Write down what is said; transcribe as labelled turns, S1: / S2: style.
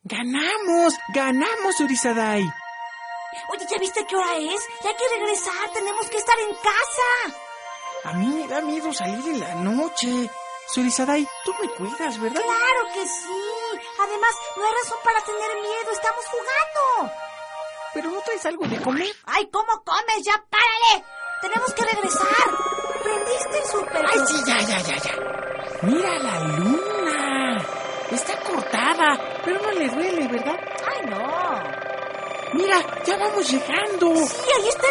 S1: ¡Ganamos, Surisadai!
S2: Oye, ¿ya viste qué hora es? Ya hay que regresar, tenemos que estar en casa.
S1: A mí me da miedo salir en la noche. Surisadai, tú me cuidas, ¿verdad?
S2: ¡Claro que sí! Además, no hay razón para tener miedo, estamos jugando.
S1: ¿Pero no traes algo de comer?
S2: ¡Ay, cómo comes! ¡Ya párale! ¡Tenemos que regresar! ¿Prendiste el súper?
S1: ¡Ay, sí, ya! ¡Mira la luna! Está cortada, pero no le duele, ¿verdad?
S2: ¡Ay, no!
S1: ¡Mira, ya vamos llegando!
S2: Sí, ahí está